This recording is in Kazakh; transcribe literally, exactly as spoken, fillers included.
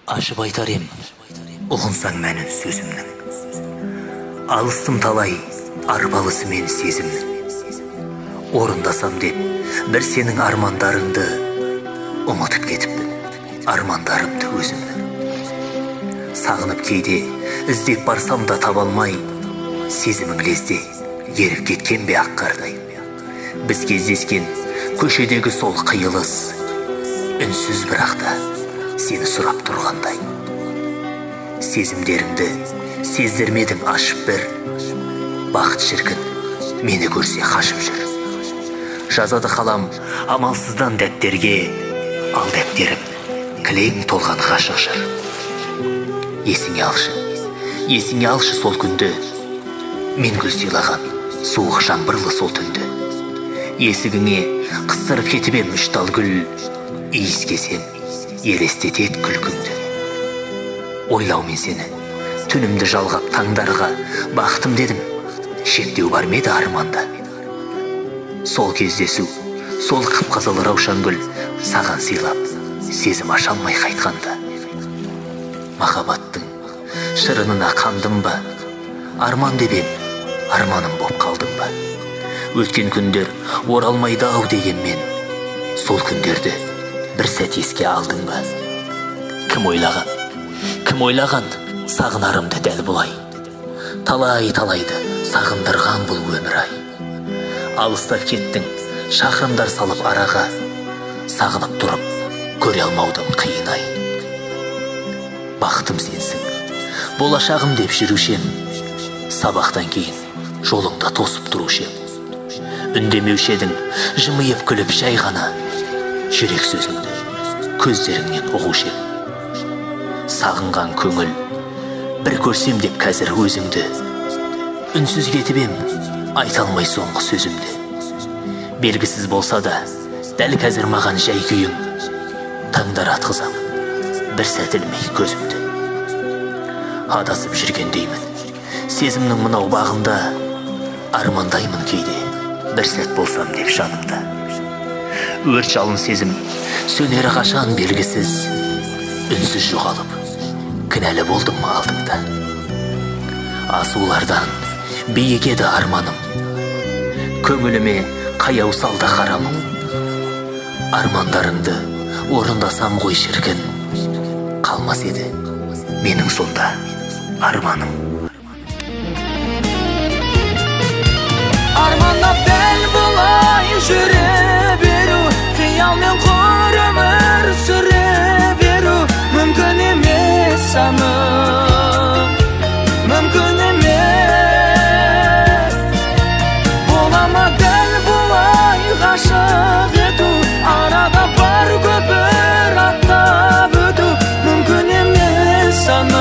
Ашып айтар ем, ұғынсаң мәнін сөзімнің. Алыстым талай, арбалысы мен сезімнің. Орындасам деп, бір сенің армандарыңды ұмытып кетіппін, армандарымды өзімнің. Сағынып кейде, іздеп барсам да табалмай, сезімің лезде, еріп кеткен бе ақ қардай. Біз кездескен көшедегі сол қиылыс, үнсіз бірақта сені сұрап тұрғандай. Сезімдеріңді сездірмедің ашып бір, бақыт шіркін мені көрсе қашып жүр. Жазады қалам амалсыздан дәптерге, ал дәптерім кілең толған ғашық жыр. Есіңе алшы, есіңе алшы сол күнді, мен гүл сыйлаған суық жаңбырлы сол түнді. Есігіңе қыстырып кетіп ем үш тал гүл, иіскесем елестетет күлкіңді. Ойлаумен сені түнімді жалғап таңдарға бақтым дедім, шектеу бар ма еді арманда. Сол кездесу, сол қып-қызыл раушан гүл саған сыйлап, сезім аша алмай қайтқанда. Махаббаттың шырынына қандым ба, арман деп ем, арманым боп қалдым ба. Өткен күндер оралмайды ау дегенмен, сол күндерді бір сәт еске алдың ба. Кім ойлаған, кім ойлаған сағынарымды дәл бұлай. Талай-талайды сағындырған бұл өмір ай. Алыстап кеттің, шақырымдар салып араға, сағынып тұрып көре алмаудың қиын ай. Бақытым сенсің, болашағым деп жүрушем, сабақтан кейін жолыңда тосып тұрушем. Үндемеуші едің, жымиып күліп жай ғана, жүрек сөзіңді көздеріңнен ұғушем. Сағынған көңіл, бір көрсем деп қазір өзіңді, үнсіз кетіп ем, айта алмай соңғы сөзімді. Белгісіз болса да, дәл қазір маған жай күйің, таңдар атқызам, бір сәт ілмей көзімді. Адасып жүргендеймін, сезімнің мынау бағында, армандаймын кейде, бір сәт болсам деп жанымда. Өрт жалын сезім, сөнері қашан белгісіз, үнсіз жоғалып, кінәлі болдым алдыңда. Асулардан биік еді арманым, көңіліме қаяу салды қарамым. Армандарыңды орындасам ғой шіркін, қалмас еді менің сонда арманым. Армандап дәл бұлай жүре беру, қиялмен құр өмір сүре беру, мүмкін емес саным, мүмкін емес. Бола ма дәл бұлай ғашық ету, арада бар көпір аттап өту, мүмкін емес саным.